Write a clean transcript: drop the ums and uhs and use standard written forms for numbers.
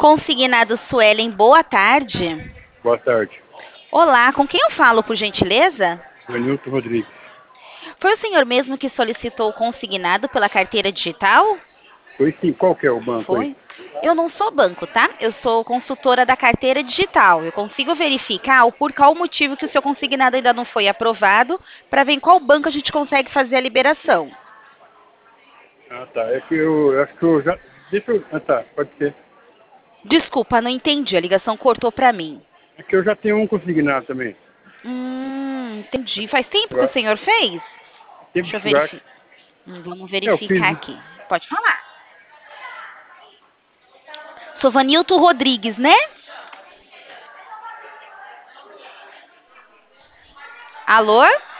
Consignado Suelen, boa tarde. Boa tarde. Olá, com quem eu falo, por gentileza? Vanilton Rodrigues. Foi o senhor mesmo que solicitou o consignado pela carteira digital? Foi sim, qual que é o banco aí? Foi? Eu não sou banco, tá? Eu sou consultora da carteira digital. Eu consigo verificar por qual motivo que o seu consignado ainda não foi aprovado, para ver em qual banco a gente consegue fazer a liberação. Ah, tá. É que eu acho que eu já. Deixa eu. Ah, tá. Pode ser. Desculpa, não entendi. A ligação cortou para mim. É que eu já tenho um consignado também. Entendi. Faz tempo Eu que o acho. senhor fez? Tempo Deixa eu que eu acho. verificar. Vamos Eu verificar fiz. aqui. Pode falar. Sou Vanilton Rodrigues, né? Alô?